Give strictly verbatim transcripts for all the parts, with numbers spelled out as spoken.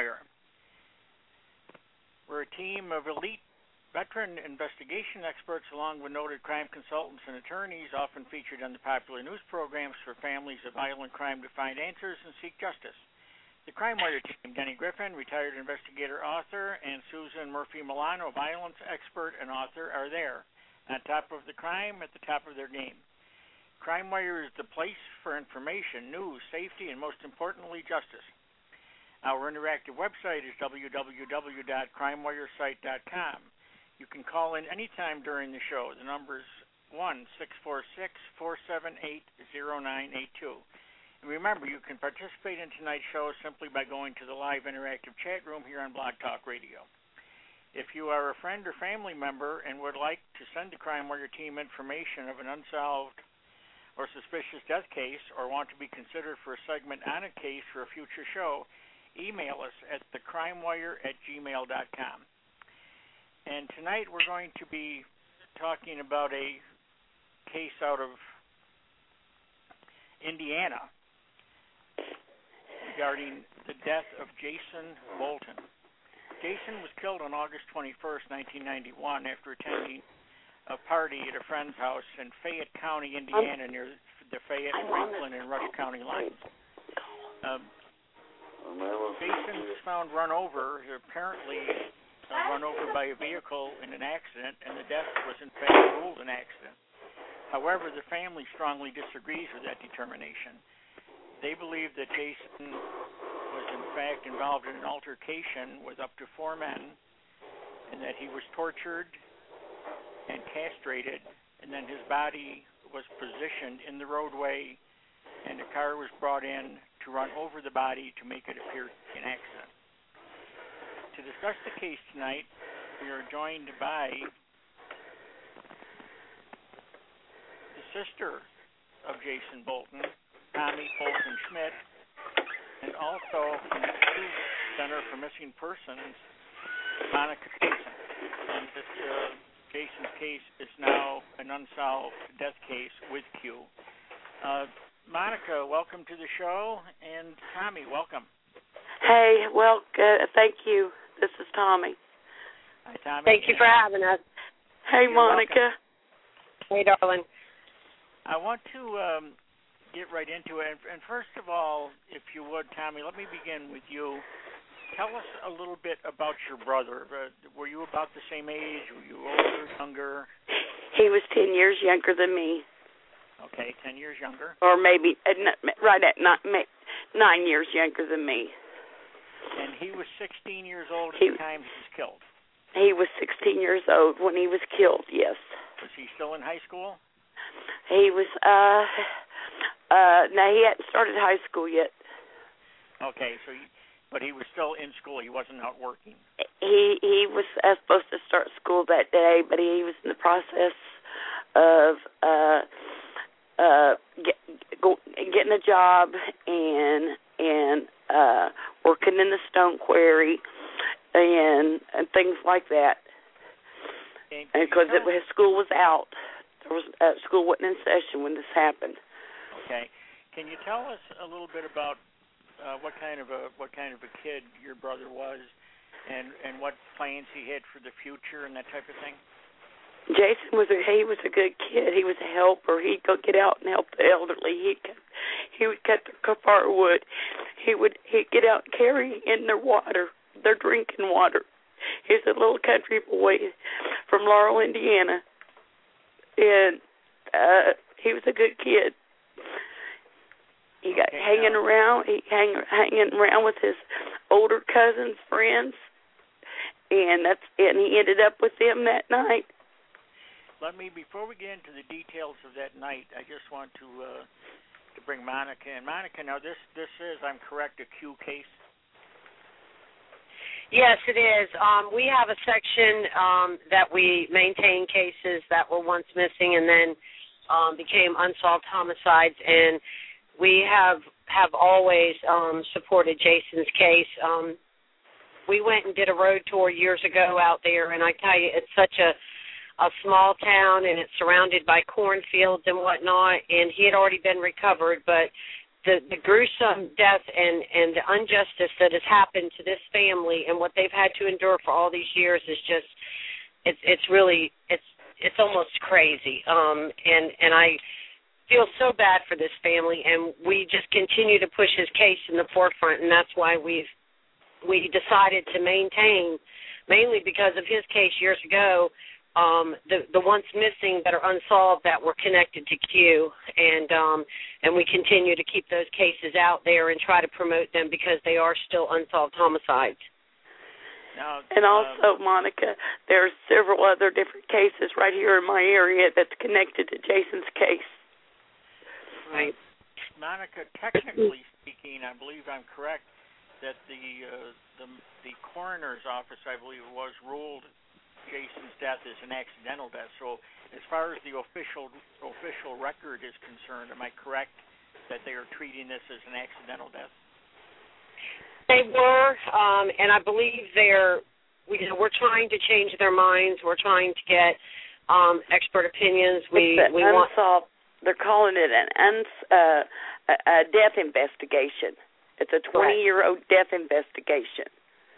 CrimeWire. We're a team of elite veteran investigation experts along with noted crime consultants and attorneys, often featured on the popular news programs for families of violent crime to find answers and seek justice. The CrimeWire team, Denny Griffin, retired investigator, author, and Susan Murphy Milano, violence expert and author, are there, on top of the crime, at the top of their game. CrimeWire is the place for information, news, safety, and most importantly, justice. Our interactive website is w w w dot crime wire site dot com. You can call in anytime during the show. The number is one six four six, four seven eight, zero nine eight two. And remember, you can participate in tonight's show simply by going to the live interactive chat room here on Blog Talk Radio. If you are a friend or family member and would like to send the CrimeWire team information of an unsolved or suspicious death case, or want to be considered for a segment on a case for a future show, email us at the crimewire at gmail dot com. And tonight we're going to be talking about a case out of Indiana regarding the death of Jason Bolton. Jason was killed on August twenty-first, nineteen ninety-one, after attending a party at a friend's house in Fayette County, Indiana, near the Fayette, Franklin, and Rush County lines. Um, Jason was found run over, apparently Uh, run over by a vehicle in an accident, and the death was in fact ruled an accident. However, the family strongly disagrees with that determination. They believe that Jason was in fact involved in an altercation with up to four men, and that he was tortured and castrated, and then his body was positioned in the roadway, and a car was brought in to run over the body to make it appear an accident. To discuss the case tonight, we are joined by the sister of Jason Bolton, Tommy Bolton Schmidt, and also from the Q Center for Missing Persons, Monica Cason. And this uh, Jason's case is now an unsolved death case with Q. Uh, Monica, welcome to the show, and Tommy, welcome. Hey, well, uh, thank you. This is Tommy. Hi, Tommy. Thank you for having us. Hey, You're Monica. welcome. Hey, darling. I want to um, get right into it. And first of all, if you would, Tommy, let me begin with you. Tell us a little bit about your brother. Uh, were you about the same age? Were you older, younger? He was ten years younger than me. Okay, ten years younger. Or maybe uh, right at nine, nine years younger than me. And he was sixteen years old at he, the time he was killed. He was sixteen years old when he was killed, yes. Was he still in high school? He was, uh, uh, no, he hadn't started high school yet. Okay, so, he, but he was still in school. He wasn't out working. He he was uh, supposed to start school that day, but he was in the process of uh, uh, get, go, getting a job and and uh, working in the stone quarry and and things like that. Because his school was out, there was uh, school wasn't in session when this happened. Okay, can you tell us a little bit about uh, what kind of a what kind of a kid your brother was, and and what plans he had for the future and that type of thing? Jason was a he was a good kid. He was a helper. He'd go get out and help the elderly. He he would cut their firewood. He would he'd get out and carry in their water, their drinking water. He's a little country boy from Laurel, Indiana, and uh, he was a good kid. He got okay, hanging now. around. He hang hanging around with his older cousins, friends, and that's and he ended up with them that night. Let me, before we get into the details of that night, I just want to uh, to bring Monica in. Monica, now this this is, I'm correct, a Q case? Yes, it is. Um, we have a section um, that we maintain cases that were once missing and then um, became unsolved homicides, and we have have always um, supported Jason's case. Um, we went and did a road tour years ago out there, and I tell you, it's such a a small town, and it's surrounded by cornfields and whatnot, and he had already been recovered, but the, the gruesome death and, and the injustice that has happened to this family and what they've had to endure for all these years is just, it's it's really, it's it's almost crazy. Um, and, and I feel so bad for this family, and we just continue to push his case in the forefront, and that's why we've we decided to maintain, mainly because of his case years ago, um, the the ones missing that are unsolved that were connected to Q, and um, and we continue to keep those cases out there and try to promote them because they are still unsolved homicides. Now, and also, um, Monica, there are several other different cases right here in my area that's connected to Jason's case. Right. Monica, technically speaking, I believe I'm correct that the uh, the, the coroner's office, I believe, was ruled Jason's death is an accidental death. So, as far as the official official record is concerned, am I correct that they are treating this as an accidental death? They were, um, and I believe they're, you know, we're trying to change their minds. We're trying to get um, expert opinions. We it's we unsolved, want. They're calling it an uns, uh, a, a death investigation. It's a twenty-year-old death investigation.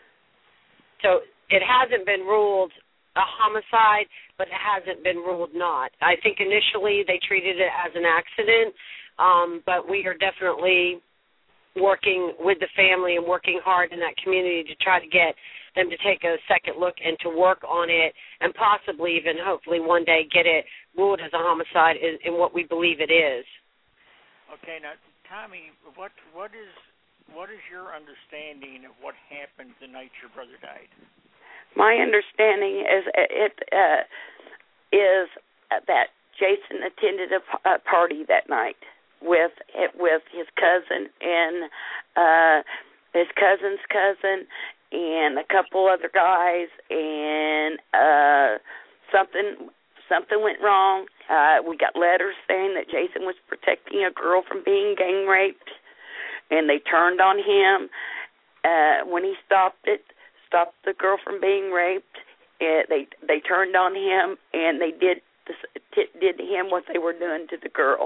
So it hasn't been ruled a homicide, but it hasn't been ruled not. I think initially they treated it as an accident, um, but we are definitely working with the family and working hard in that community to try to get them to take a second look and to work on it and possibly even hopefully one day get it ruled as a homicide in, in what we believe it is. Okay, now, Tommy, what what is what is your understanding of what happened the night your brother died? My understanding is it uh, is that Jason attended a, a party that night with with his cousin and uh, his cousin's cousin and a couple other guys, and uh, something something went wrong. Uh, we got letters saying that Jason was protecting a girl from being gang raped, and they turned on him uh, when he stopped it, stopped the girl from being raped. Uh, they they turned on him, and they did did to him what they were doing to the girl.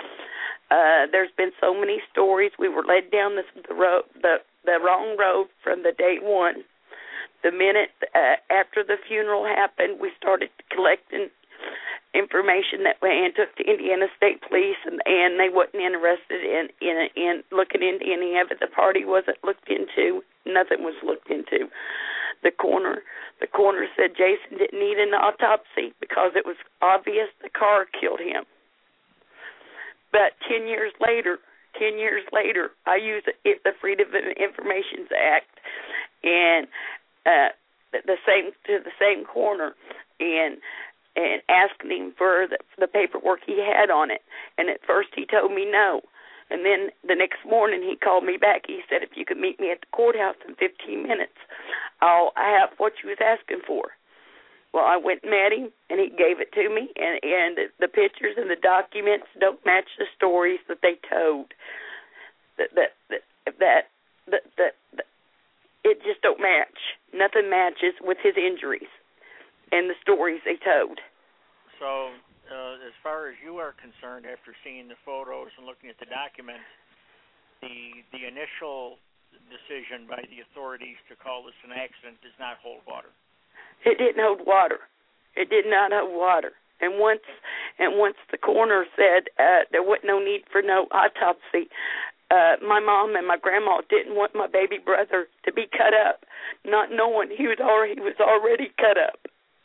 Uh, there's been so many stories. We were led down the, the road, the the wrong road from the day one. The minute uh, after the funeral happened, we started collecting information that we and took to Indiana State Police, and, and they wasn't interested in, in in looking into any of it. The party wasn't looked into. Nothing was looked into. The coroner, the coroner said Jason didn't need an autopsy because it was obvious the car killed him. But ten years later, ten years later, I used it, the Freedom of Information Act, and uh, the same to the same coroner, and and asking him for the, the paperwork he had on it. And at first he told me no. And then the next morning he called me back. He said, if you could meet me at the courthouse in fifteen minutes, I'll have what you was asking for. Well, I went and met him, and he gave it to me, and, and the pictures and the documents don't match the stories that they told. That that that that, that, that, that it just don't match. Nothing matches with his injuries and the stories they told. So, uh, as far as you are concerned, after seeing the photos and looking at the documents, the the initial decision by the authorities to call this an accident does not hold water. It didn't hold water. It did not hold water. And once, and once the coroner said uh, there wasn't no need for no autopsy, uh, my mom and my grandma didn't want my baby brother to be cut up, not knowing he was already he was already cut up.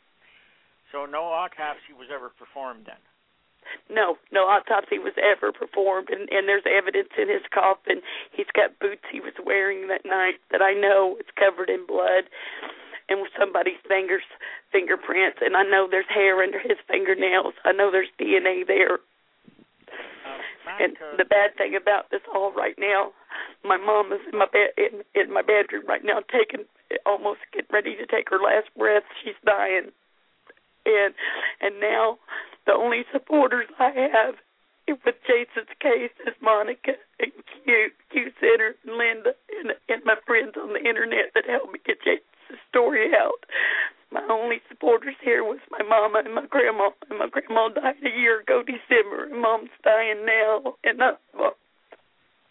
So no autopsy was ever performed then? No, no autopsy was ever performed, and, and there's evidence in his coffin. He's got boots he was wearing that night that I know is covered in blood and with somebody's fingers, fingerprints, and I know there's hair under his fingernails. I know there's D N A there. Um, and the bad thing about this all right now, my mom is in my bed in, in my bedroom right now, taking almost getting ready to take her last breath. She's dying, and and now the only supporters I have with Jason's case is Monica and Q, Q Center, and Linda, and, and my friends on the internet that helped me get Jason's story out. My only supporters here was my mama and my grandma, and my grandma died a year ago December, and mom's dying now. And I, well,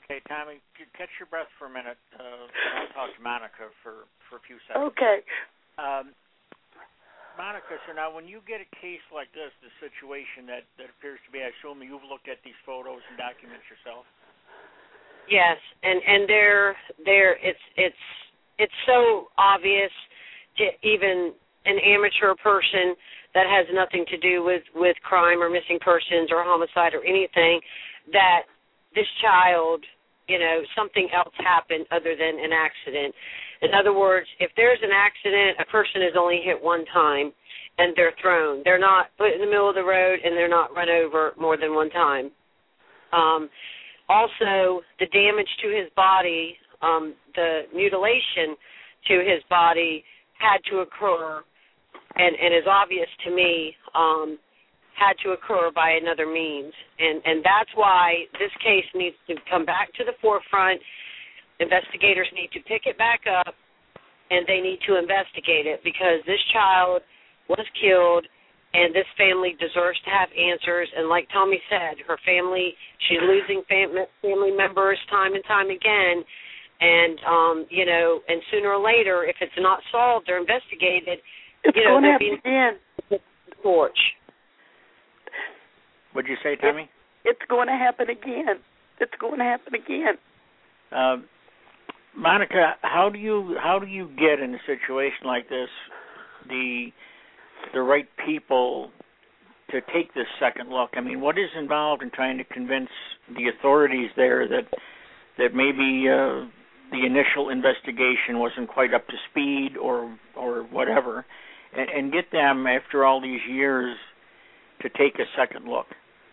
Okay, Tommy, catch your breath for a minute. Uh, I'll talk to Monica for, for a few seconds. Okay. Um, Monica, so now when you get a case like this, the situation that, that appears to be, I assume you've looked at these photos and documents yourself? Yes, and and they're they're it's it's it's so obvious to even an amateur person that has nothing to do with, with crime or missing persons or homicide or anything, that this child, you know, something else happened other than an accident. In other words, if there's an accident, a person is only hit one time and they're thrown. They're not put in the middle of the road and they're not run over more than one time. Um, also, the damage to his body, um, the mutilation to his body had to occur, and, and is obvious to me, um, had to occur by another means. And, and that's why this case needs to come back to the forefront. Investigators need to pick it back up, and they need to investigate it, because this child was killed, and this family deserves to have answers. And like Tommy said, her family, she's losing fam- family members time and time again. And, um, you know, and sooner or later, if it's not solved or investigated, it's you know, going to they're happen being again. the torch. What'd you say, Tommy? It's, it's going to happen again. It's going to happen again. Uh, Monica, how do you how do you get in a situation like this the the right people to take this second look? I mean, what is involved in trying to convince the authorities there that that maybe uh, the initial investigation wasn't quite up to speed or or whatever, and, and get them after all these years to take a second look?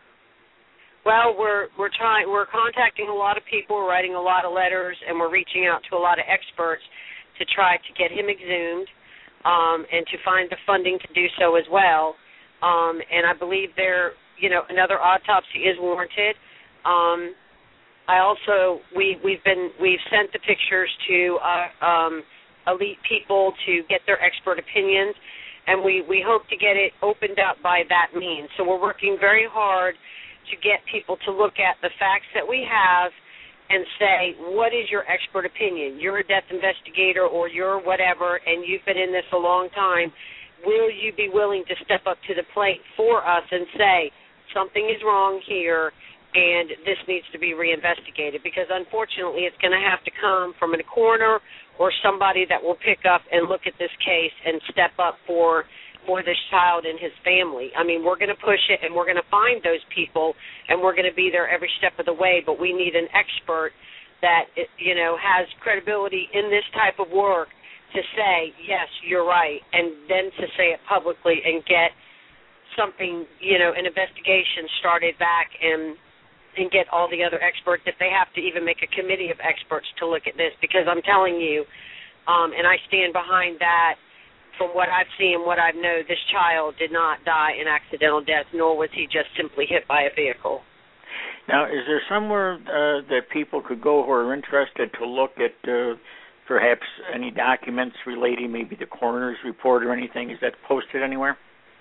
Well, we're we're trying we're contacting a lot of people, we're writing a lot of letters, and we're reaching out to a lot of experts to try to get him exhumed, um, and to find the funding to do so as well. Um, and I believe there, you know, another autopsy is warranted. Um, I also we we've been we've sent the pictures to uh, um, elite people to get their expert opinions, and we we hope to get it opened up by that means. So we're working very hard to get people to look at the facts that we have and say, what is your expert opinion? You're a death investigator or you're whatever, and you've been in this a long time. Will you be willing to step up to the plate for us and say, something is wrong here and this needs to be reinvestigated? Because unfortunately it's going to have to come from a coroner or somebody that will pick up and look at this case and step up for for this child and his family. I mean, we're going to push it, and we're going to find those people, and we're going to be there every step of the way, but we need an expert that, you know, has credibility in this type of work to say, yes, you're right, and then to say it publicly and get something, you know, an investigation started back and and get all the other experts, if they have to even make a committee of experts to look at this, because I'm telling you, um, and I stand behind that, from what I've seen, what I know, this child did not die an accidental death, nor was he just simply hit by a vehicle. Now, is there somewhere uh, that people could go who are interested to look at uh, perhaps any documents relating maybe the coroner's report or anything? Is that posted anywhere?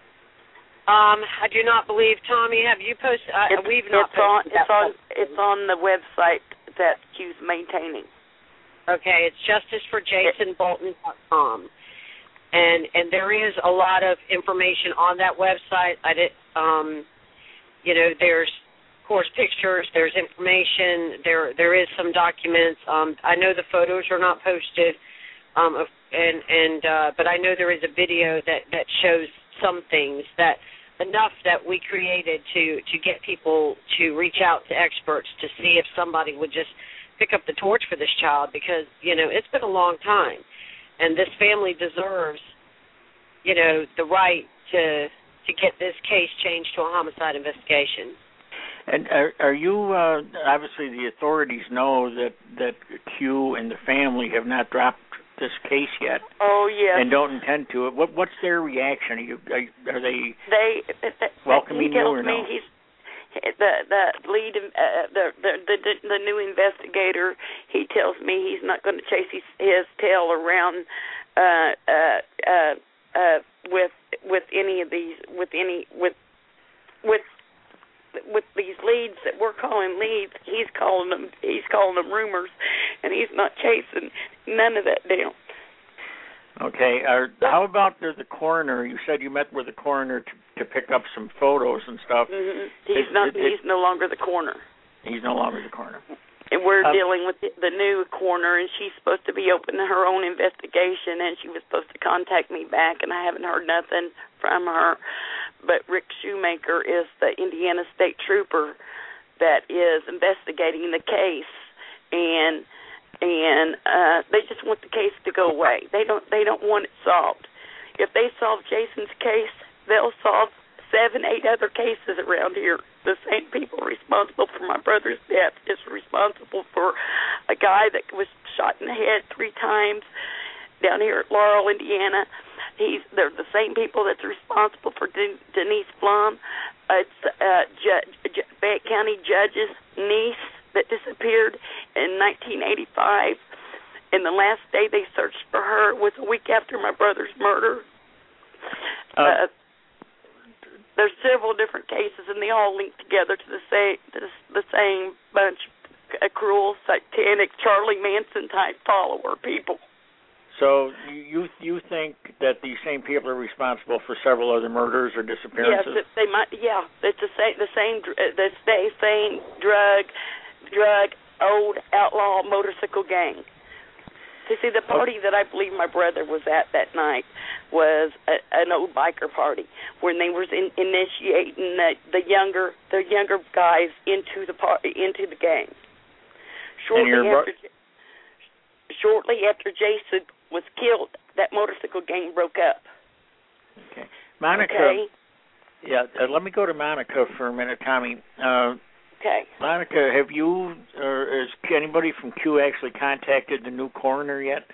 Um, I do not believe, Tommy, have you posted? Uh, it's, we've not it's on, posted it's that on, it's on the website that Q's maintaining. Okay, it's justice for jason bolton dot com. And and there is a lot of information on that website. I did, um, you know, there's, of course, pictures. There's information. There there is some documents. Um, I know the photos are not posted, um, of, and and uh, but I know there is a video that, that shows some things, that enough that we created to to get people to reach out to experts to see if somebody would just pick up the torch for this child, because you know it's been a long time. And this family deserves, you know, the right to to get this case changed to a homicide investigation. And are, are you, uh, obviously the authorities know that, that Q and the family have not dropped this case yet. Oh, yes. And don't intend to. What What's their reaction? Are, you, are, are they, they welcoming he you tells or me no? He's, the the lead uh, the, the the the new investigator, he tells me he's not going to chase his, his tail around uh, uh, uh, uh, with with any of these with any with with with these leads that we're calling leads, he's calling them he's calling them rumors, and he's not chasing none of that down. Okay. Uh, how about the, the coroner? You said you met with the coroner to, to pick up some photos and stuff. Mm-hmm. He's it, not. It, it, he's no longer the coroner. He's no longer the coroner. And we're um, dealing with the, the new coroner, and she's supposed to be opening her own investigation, and she was supposed to contact me back, and I haven't heard nothing from her. But Rick Shoemaker is the Indiana State Trooper that is investigating the case, and and uh, they just want the case to go away. They don't they don't want it solved. If they solve Jason's case, they'll solve seven, eight other cases around here. The same people responsible for my brother's death is responsible for a guy that was shot in the head three times down here at Laurel, Indiana. He's they're the same people that's responsible for De- Denise Blum. Uh, it's uh, Ju- Ju- Fayette County Judge's niece that disappeared in nineteen eighty-five. And the last day they searched for her was a week after my brother's murder. Uh, uh, There's several different cases, and they all link together to the same to the same bunch of cruel, satanic, Charlie Manson type follower people. So you you think that these same people are responsible for several other murders or disappearances? Yes, they might. Yeah, it's the same the same the same drug drug old outlaw motorcycle gang. You see, the party that I believe my brother was at that night was a, an old biker party when they was in, initiating the, the younger the younger guys into the party, into the gang. Shortly bro- after shortly after Jason was killed, that motorcycle gang broke up. Okay, Monica. Okay? Yeah, uh, let me go to Monica for a minute, Tommy. Uh, Okay. Monica, have you or has anybody from Q actually contacted the new coroner yet?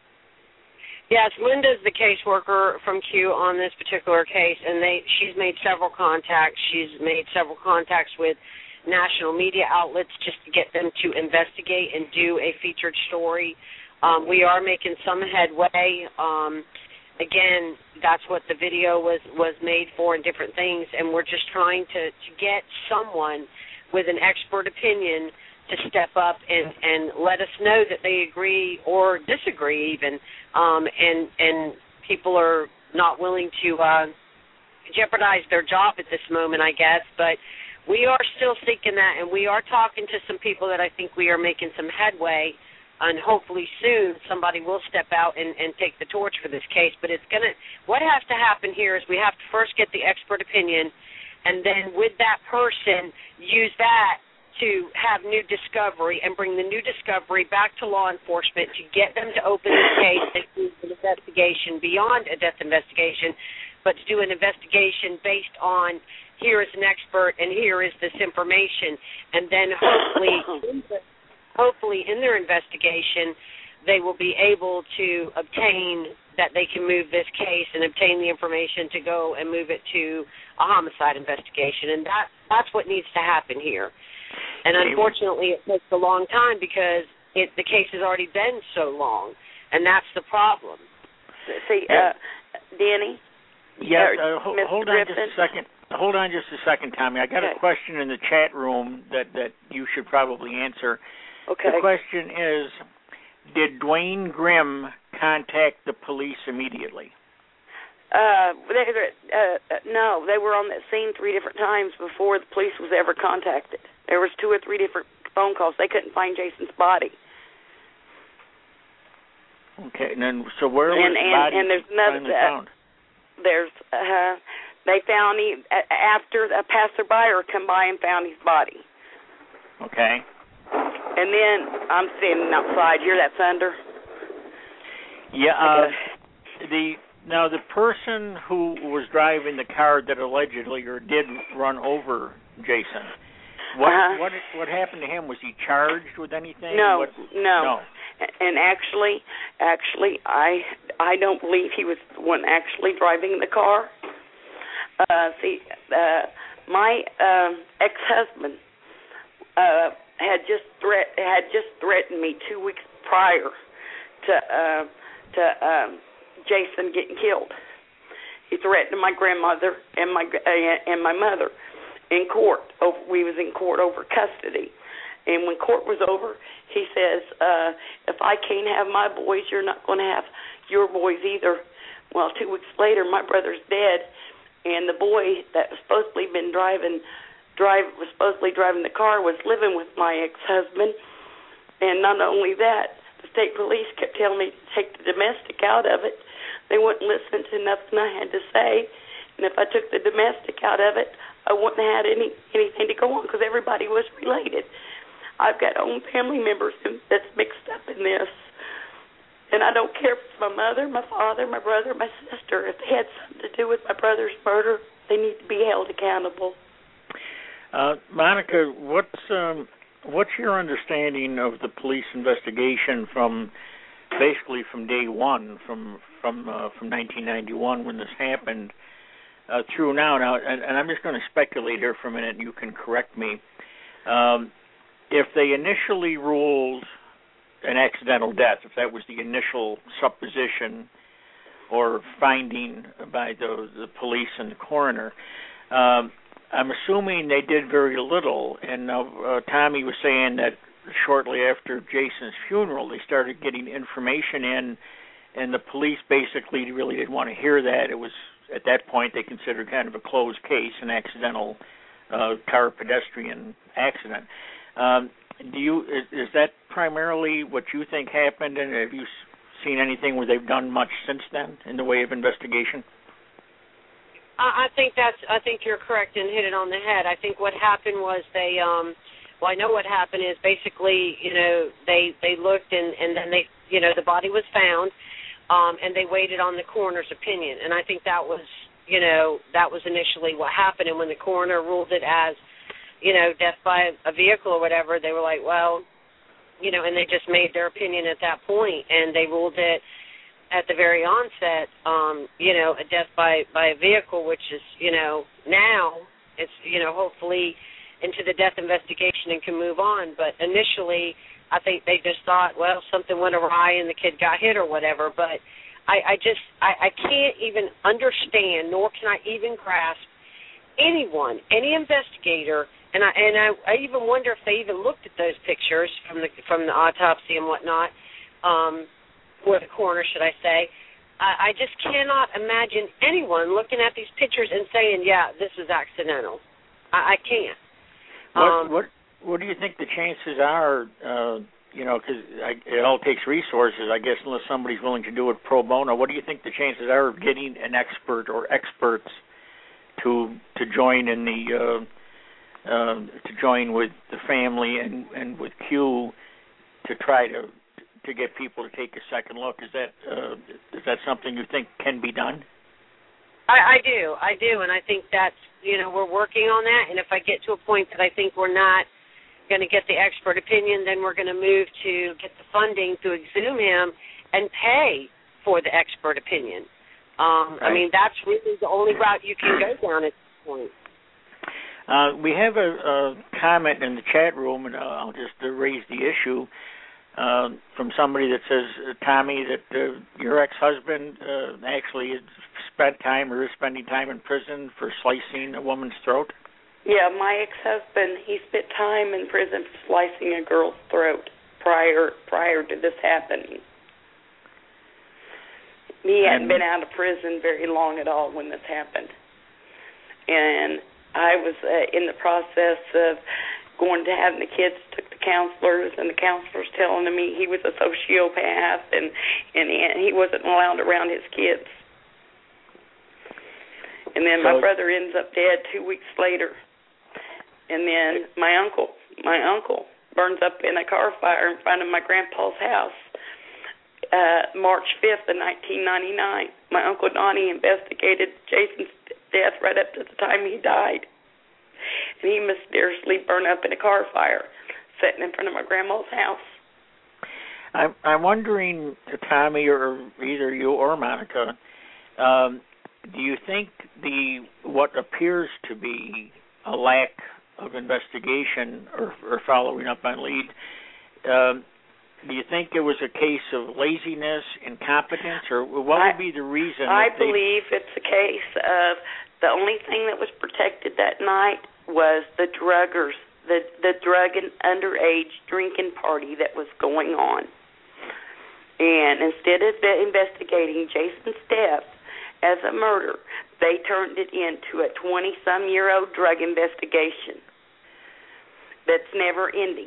Yes, Linda's the caseworker from Q on this particular case, and they she's made several contacts. She's made several contacts with national media outlets just to get them to investigate and do a featured story. Um, we are making some headway. Um, again, that's what the video was, was made for and different things, and we're just trying to, to get someone with an expert opinion to step up and, and let us know that they agree or disagree even, um, and and people are not willing to uh, jeopardize their job at this moment, I guess. But we are still seeking that, and we are talking to some people that I think we are making some headway, and hopefully soon somebody will step out and, and take the torch for this case. But it's gonna. What has to happen here is we have to first get the expert opinion, and then with that person, use that to have new discovery and bring the new discovery back to law enforcement to get them to open the case and do an investigation beyond a death investigation, but to do an investigation based on here is an expert and here is this information. And then hopefully, hopefully in their investigation, they will be able to obtain that they can move this case and obtain the information to go and move it to a homicide investigation. And that that's what needs to happen here. And unfortunately, it takes a long time because it, the case has already been so long, and that's the problem. See, uh, Danny? Yeah, uh, ho- hold on Griffin? just a second. Hold on just a second, Tommy. I got okay. a question in the chat room that, that you should probably answer. Okay. The question is, did Dwayne Grimm contact the police immediately? Uh, they, uh, no, they were on that scene three different times before the police was ever contacted. There was two or three different phone calls. They couldn't find Jason's body. Okay, and then so where was and, the and, body and there's another, finally uh, found? There's uh, they found him after a passerby come by and found his body. Okay. And then I'm standing outside. Hear that thunder? Yeah. Uh, the now the person who was driving the car that allegedly or did run over Jason. What uh-huh. what what happened to him? Was he charged with anything? No, what, no. No. And actually, actually, I I don't believe he was the one actually driving the car. Uh, see, uh, my um, ex-husband uh, had just threat had just threatened me two weeks prior to uh, to um, Jason getting killed. He threatened my grandmother and my uh, and my mother, in court. Over, we was in court over custody. And when court was over, he says, uh, if I can't have my boys, you're not going to have your boys either. Well, two weeks later, my brother's dead, and the boy that was supposedly been driving, drive was supposedly driving the car was living with my ex-husband. And not only that, the state police kept telling me to take the domestic out of it. They wouldn't listen to nothing I had to say. And if I took the domestic out of it, I wouldn't have had any anything to go on because everybody was related. I've got own family members that's mixed up in this. And I don't care if it's my mother, my father, my brother, my sister. If they had something to do with my brother's murder, they need to be held accountable. Uh, Monica, what's um, what's your understanding of the police investigation from basically from day one, from from uh, from nineteen ninety-one when this happened, uh, through now? Now, and, and I'm just going to speculate here for a minute, and you can correct me. Um, If they initially ruled an accidental death, if that was the initial supposition or finding by the, the police and the coroner, um, I'm assuming they did very little. And uh, uh, Tommy was saying that shortly after Jason's funeral, they started getting information in, and the police basically really didn't want to hear that. It was, at that point, they considered kind of a closed case, an accidental uh, car pedestrian accident. Um, do you is, is that primarily what you think happened, and have you seen anything where they've done much since then in the way of investigation? I, I think that's. I think you're correct and hit it on the head. I think what happened was they. Um, well, I know what happened is basically, you know, they they looked and and then they, you know, the body was found, um, and they waited on the coroner's opinion, and I think that was, you know, that was initially what happened. And when the coroner ruled it as, you know, death by a vehicle or whatever, they were like, well, you know, and they just made their opinion at that point, and they ruled it at the very onset, um, you know, a death by, by a vehicle, which is, you know, now it's, you know, hopefully into the death investigation and can move on. But initially, I think they just thought, well, something went awry and the kid got hit or whatever. But I, I just, I, I can't even understand, nor can I even grasp anyone, any investigator. And I and I, I even wonder if they even looked at those pictures from the from the autopsy and whatnot, um, or the coroner, should I say. I, I just cannot imagine anyone looking at these pictures and saying, yeah, this is accidental. I, I can't. What, Um, what what do you think the chances are, uh, you know, because it all takes resources, I guess, unless somebody's willing to do it pro bono. What do you think the chances are of getting an expert or experts to to join in the uh, Uh, to join with the family and, and with Q to try to to get people to take a second look? Is that uh, is that something you think can be done? I, I do, I do, and I think that's, you know, we're working on that. And if I get to a point that I think we're not going to get the expert opinion, then we're going to move to get the funding to exhume him and pay for the expert opinion. Um, right. I mean, that's really the only route you can go down at this point. Uh, we have a, a comment in the chat room, and I'll just uh, raise the issue uh, from somebody that says, uh, Tommy, that uh, your ex-husband uh, actually has spent time or is spending time in prison for slicing a woman's throat. Yeah, my ex-husband, he spent time in prison for slicing a girl's throat prior prior to this happening. He hadn't been out of prison very long at all when this happened. And I was uh, in the process of going to having the kids took to counselors, and the counselors telling me he was a sociopath and, and he wasn't allowed around his kids. And then so, my brother ends up dead two weeks later. And then my uncle, my uncle burns up in a car fire in front of my grandpa's house uh, March fifth of nineteen ninety-nine. My Uncle Donnie investigated Jason's death right up to the time he died. And he mysteriously burned up in a car fire sitting in front of my grandma's house. I'm, I'm wondering, Tommy, or either you or Monica, um, do you think the what appears to be a lack of investigation or, or following up on lead, um, do you think it was a case of laziness, incompetence, or what would be the reason? I that they... believe it's a case of the only thing that was protected that night was the druggers, the, the drug and underage drinking party that was going on. And instead of investigating Jason's death as a murder, they turned it into a twenty-some-year-old drug investigation that's never ending.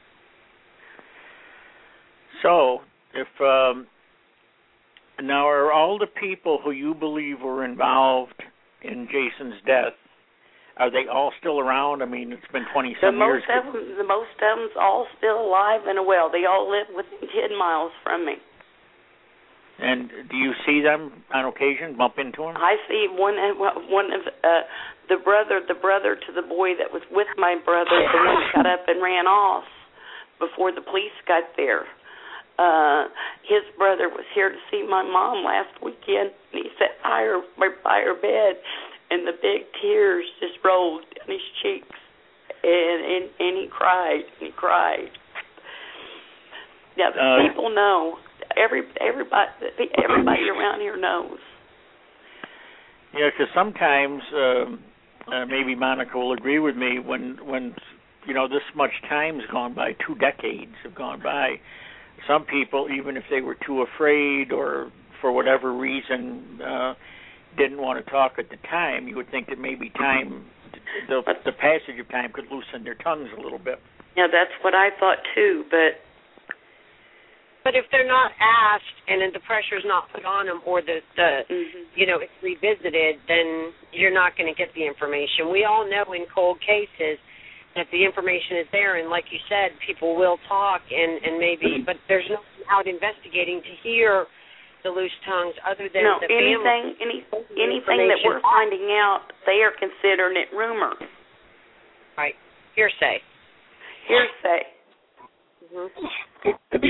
So, if um, now are all the people who you believe were involved in Jason's death, are they all still around? I mean, it's been twenty-some years. Most of them, the most of them's all still alive and well. They all live within ten miles from me. And do you see them on occasion? Bump into them? I see one. One of uh, the brother, the brother to the boy that was with my brother, the one got up and ran off before the police got there. Uh, his brother was here to see my mom last weekend, and he sat by her, by her bed, and the big tears just rolled down his cheeks, and and, and he cried, and he cried. Now, the uh, people know. Every everybody everybody around here knows. Yeah, because sometimes uh, uh, maybe Monica will agree with me when when you know this much time's gone by, two decades have gone by. Some people, even if they were too afraid or for whatever reason uh, didn't want to talk at the time, you would think that maybe time, the, the passage of time, could loosen their tongues a little bit. Yeah, that's what I thought too, but. But if they're not asked and the pressure's not put on them, or the, the mm-hmm. you know, it's revisited, then you're not going to get the information. We all know in cold cases that the information is there, and like you said, people will talk, and, and maybe, but there's no one out investigating to hear the loose tongues other than no, the anything, family. Any, anything that we're finding out, they are considering it rumor. Right. Hearsay. Hearsay. Mm-hmm.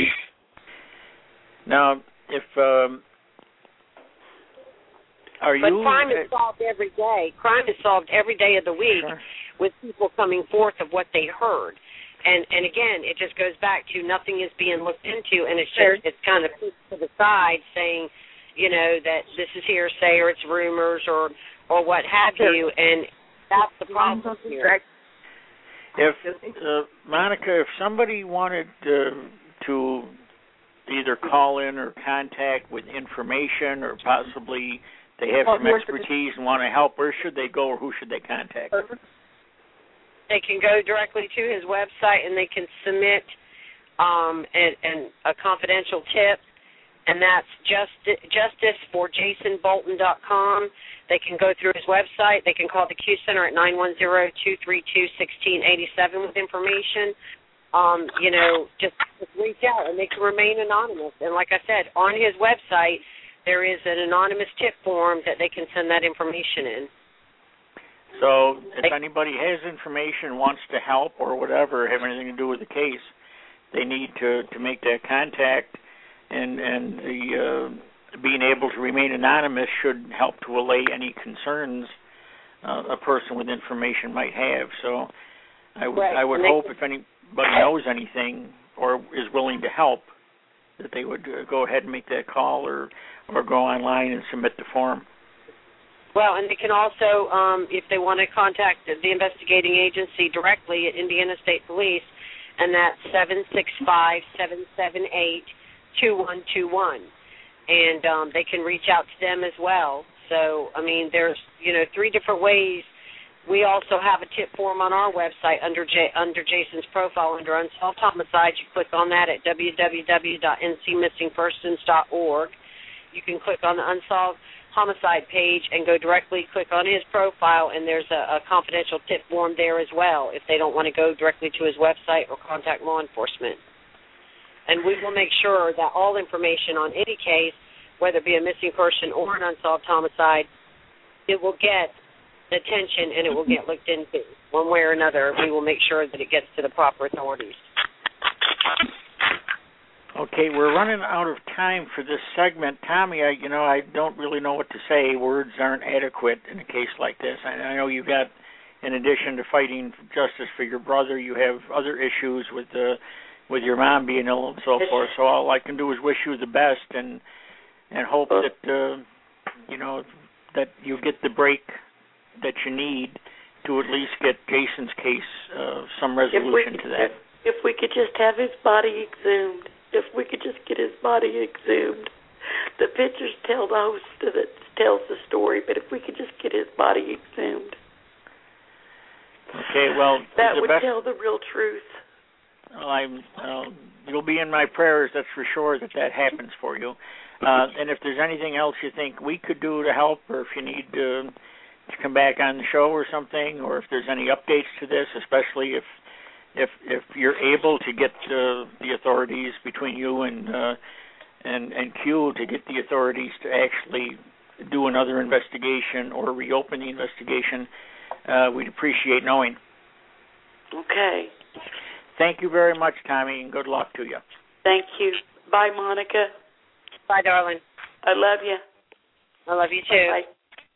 Now, if um, are but you? But crime is solved every day. Crime is solved every day of the week, sure. with people coming forth of what they heard, and and again, it just goes back to nothing is being looked into, and it's just it's kind of put to the side, saying, you know, that this is hearsay or it's rumors or or what have sure. you, and that's the problem here. If uh, Monica, if somebody wanted to, to either call in or contact with information, or possibly they have some expertise and want to help, where should they go or who should they contact? They can go directly to his website and they can submit um, an, an, a confidential tip, and that's just, justice for jason bolton dot com. They can go through his website. They can call the Q Center at nine one zero, two three two, one six eight seven with information. Um, you know, just, just reach out, and they can remain anonymous. And like I said, on his website, there is an anonymous tip form that they can send that information in. So if anybody has information, wants to help or whatever, have anything to do with the case, they need to, to make that contact, and, and the uh, being able to remain anonymous should help to allay any concerns uh, a person with information might have. So I would, right. I would hope if any... But knows anything or is willing to help, that they would uh, go ahead and make that call or, or go online and submit the form. Well, and they can also, um, if they want to contact the investigating agency directly at Indiana State Police, and that's seven six five, seven seven eight, two one two one. And um, they can reach out to them as well. So, I mean, there's, you know, three different ways. We also have a tip form on our website under J, under Jason's profile under Unsolved Homicides. You click on that at w w w dot n c missing persons dot org. You can click on the Unsolved Homicide page and go directly click on his profile, and there's a, a confidential tip form there as well if they don't want to go directly to his website or contact law enforcement. And we will make sure that all information on any case, whether it be a missing person or an unsolved homicide, it will get attention and it will get looked into. One way or another, we will make sure that it gets to the proper authorities. Okay, we're running out of time for this segment. Tommy, I, you know, I don't really know what to say. Words aren't adequate in a case like this. I, I know you've got, in addition to fighting justice for your brother, you have other issues with the, with your mom being ill and so forth. So all I can do is wish you the best and and hope that, uh, you know, that you get the break that you need to at least get Jason's case uh, some resolution we, to that. If, if we could just have his body exhumed, if we could just get his body exhumed. The pictures tell the host that tells the story, but if we could just get his body exhumed. Okay, well, that the would best, tell the real truth. Well, I'm, uh, you'll be in my prayers, that's for sure, that that happens for you. Uh, and if there's anything else you think we could do to help, or if you need to, to come back on the show or something, or if there's any updates to this, especially if if if you're able to get uh, the authorities between you and uh, and and Q to get the authorities to actually do another investigation or reopen the investigation, uh, we'd appreciate knowing. Okay. Thank you very much, Tommy, and good luck to you. Thank you. Bye, Monica. Bye, darling. I love you. I love you, too. Bye.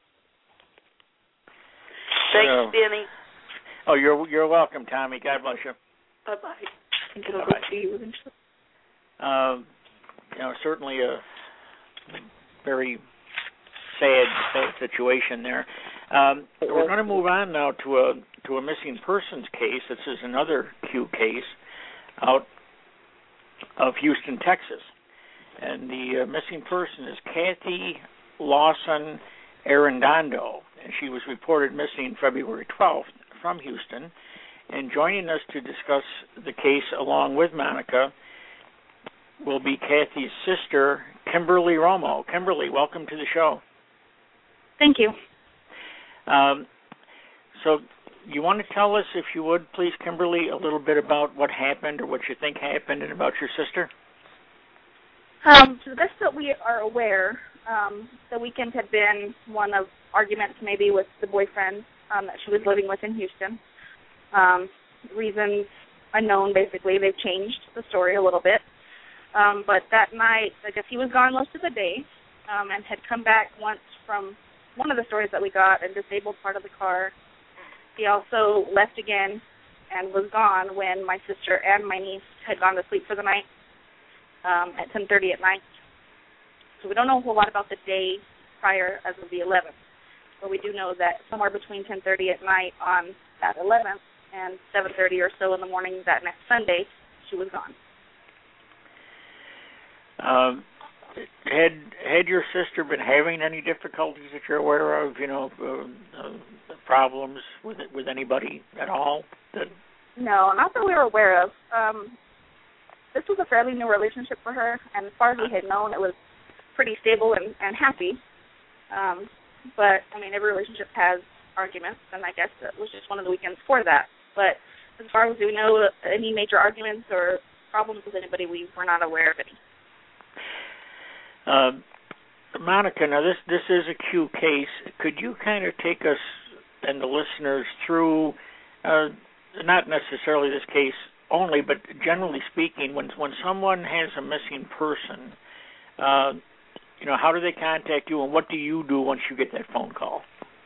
Thanks, uh, Denny. Oh, you're you're welcome, Tommy. God bless you. Bye-bye. I think it'll Bye-bye. go to you eventually. Um, you know, certainly a very sad, sad situation there. Um, we're going to move on now to a to a missing persons case. This is another Q case out of Houston, Texas, and the uh, missing person is Kathy Lawson Arredondo, and she was reported missing February twelfth from Houston. And joining us to discuss the case along with Monica will be Kathy's sister, Kimberly Romo. Kimberly, welcome to the show. Thank you. Um, so you want to tell us, if you would, please, Kimberly, a little bit about what happened or what you think happened and about your sister? Um, to the best that we are aware, um, the weekend had been one of arguments maybe with the boyfriend um, that she was living with in Houston. Um, reasons unknown, basically. They've changed the story a little bit. Um, but that night, I guess he was gone most of the day um, and had come back once from one of the stories that we got and disabled part of the car. He also left again and was gone when my sister and my niece had gone to sleep for the night um, at ten thirty at night. So we don't know a whole lot about the day prior as of the eleventh. But we do know that somewhere between ten thirty at night on that eleventh and seven thirty or so in the morning that next Sunday, she was gone. Um, had had your sister been having any difficulties that you're aware of? You know, uh, uh, problems with with anybody at all? That... No, not that we were aware of. Um, this was a fairly new relationship for her, and as far as we had known, it was pretty stable and, and happy. Um, but I mean, every relationship has arguments, and I guess it was just one of the weekends for that. But as far as we know, any major arguments or problems with anybody, we were not aware of any. Uh, Monica, now this this is a Q case. Could you kind of take us and the listeners through, uh, not necessarily this case only, but generally speaking, when when someone has a missing person, uh, you know, how do they contact you, and what do you do once you get that phone call?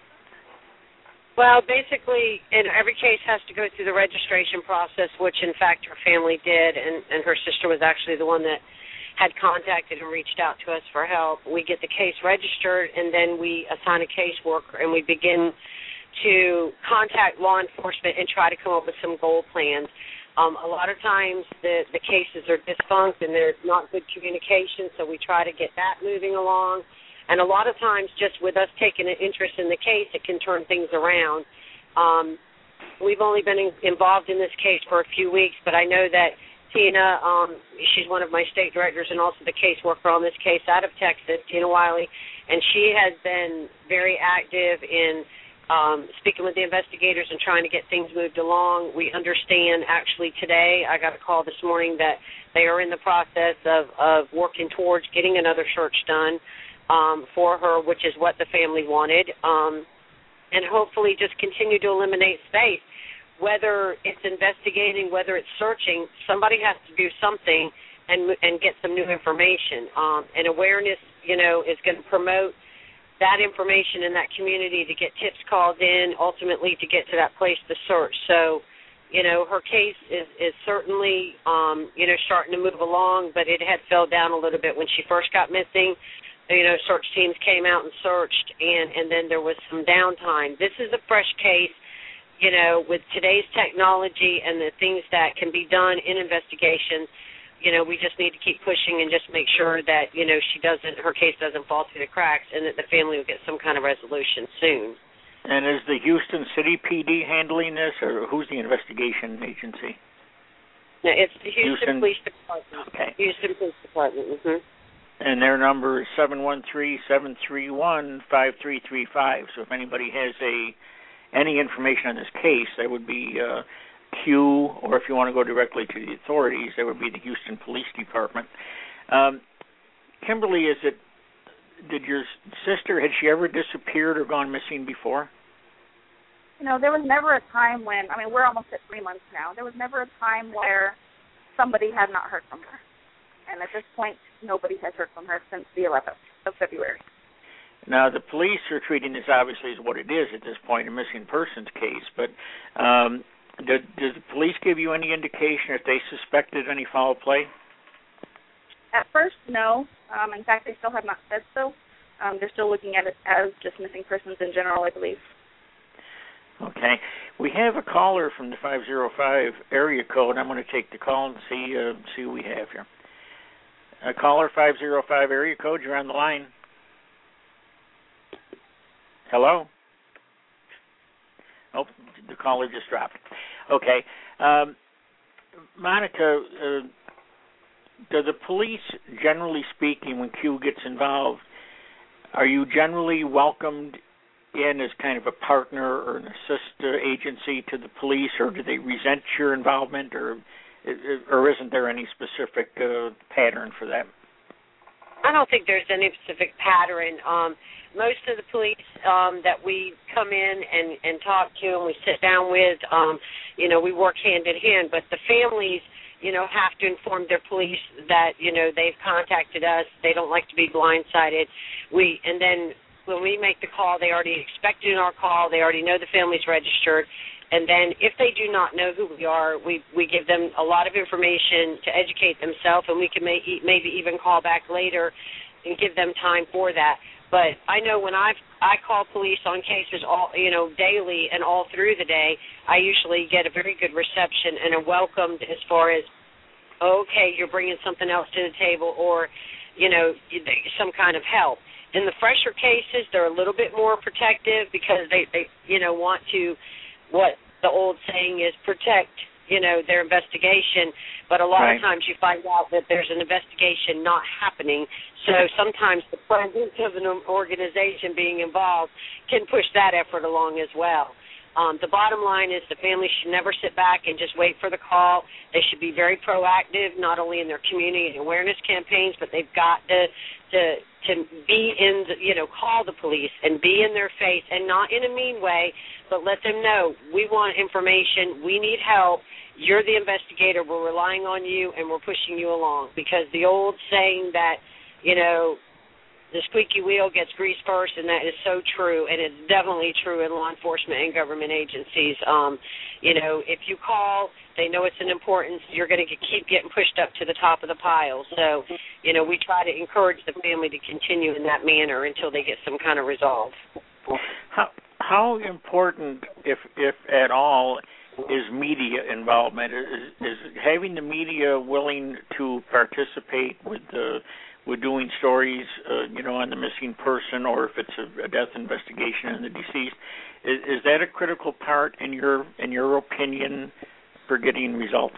Well, basically, in every case has to go through the registration process, which, in fact, her family did, and, and her sister was actually the one that had contacted and reached out to us for help. We get the case registered, and then we assign a caseworker, and we begin to contact law enforcement and try to come up with some goal plans. Um, a lot of times the, the cases are defunct and there's not good communication, so we try to get that moving along. And a lot of times just with us taking an interest in the case, it can turn things around. Um, we've only been in, involved in this case for a few weeks, but I know that Tina, um, she's one of my state directors and also the caseworker on this case out of Texas, Tina Wiley, and she has been very active in um, speaking with the investigators and trying to get things moved along. We understand actually today, I got a call this morning that they are in the process of, of working towards getting another search done um, for her, which is what the family wanted, um, and hopefully just continue to eliminate space. Whether it's investigating, whether it's searching, somebody has to do something and and get some new information. Um, and awareness, you know, is going to promote that information in that community to get tips called in, ultimately to get to that place to search. So, you know, her case is, is certainly, um, you know, starting to move along, but it had fell down a little bit when she first got missing. You know, search teams came out and searched, and, and then there was some downtime. This is a fresh case. you know, with today's technology and the things that can be done in investigations, you know, we just need to keep pushing and just make sure that, you know, she doesn't, her case doesn't fall through the cracks and that the family will get some kind of resolution soon. And is the Houston City P D handling this, or who's the investigation agency? No, it's the Houston, Houston Police Department. Okay. Houston Police Department, mm-hmm. And their number is seven one three, seven three one, five three three five. So if anybody has a any information on this case, that would be uh, Q, or if you want to go directly to the authorities, that would be the Houston Police Department. Um, Kimberly, is it, did your sister, had she ever disappeared or gone missing before? You know, there was never a time when, I mean, we're almost at three months now. There was never a time where somebody had not heard from her. And at this point, nobody has heard from her since the eleventh of February. Now, the police are treating this obviously as what it is at this point, a missing persons case, but um, did, does the police give you any indication if they suspected any foul play? At first, no. Um, in fact, they still have not said so. Um, they're still looking at it as just missing persons in general, I believe. Okay. We have a caller from the five oh five area code. I'm going to take the call and see, uh, see who we have here. Uh, caller five oh five area code, you're on the line. Hello? Oh, the caller just dropped. Okay. Um, Monica, uh, do the police, generally speaking, when Q gets involved, are you generally welcomed in as kind of a partner or an assist agency to the police, or do they resent your involvement, or or isn't there any specific uh, pattern for that? I don't think there's any specific pattern. Um, most of the police um, that we come in and, and talk to and we sit down with, um, you know, we work hand in hand. But the families, you know, have to inform their police that, you know, they've contacted us. They don't like to be blindsided. We and then when we make the call, they already expected our call. They already know the family's registered. And then if they do not know who we are, we, we give them a lot of information to educate themselves, and we can may, maybe even call back later and give them time for that. But I know when I've, I call police on cases all you know daily and all through the day, I usually get a very good reception and are welcomed as far as, okay, you're bringing something else to the table, or, you know, some kind of help. In the fresher cases, they're a little bit more protective because they, they you know, want to, what the old saying is, protect, you know, their investigation. But a lot right. of times you find out that there's an investigation not happening. So sometimes the presence of an organization being involved can push that effort along as well. Um, the bottom line is the family should never sit back and just wait for the call. They should be very proactive, not only in their community awareness campaigns, but they've got to to to be in the, you know, call the police and be in their face, and not in a mean way, but let them know, we want information, we need help, you're the investigator, we're relying on you, and we're pushing you along. Because the old saying that, you know, the squeaky wheel gets greased first, and that is so true, and it's definitely true in law enforcement and government agencies. Um, you know, if you call, they know it's an importance, you're going to keep getting pushed up to the top of the pile. So, you know, we try to encourage the family to continue in that manner until they get some kind of resolve. How how important, if if at all, is media involvement? Is, is having the media willing to participate with the with doing stories, uh, you know, on the missing person, or if it's a, a death investigation on the deceased, is, is that a critical part in your in your opinion for getting results?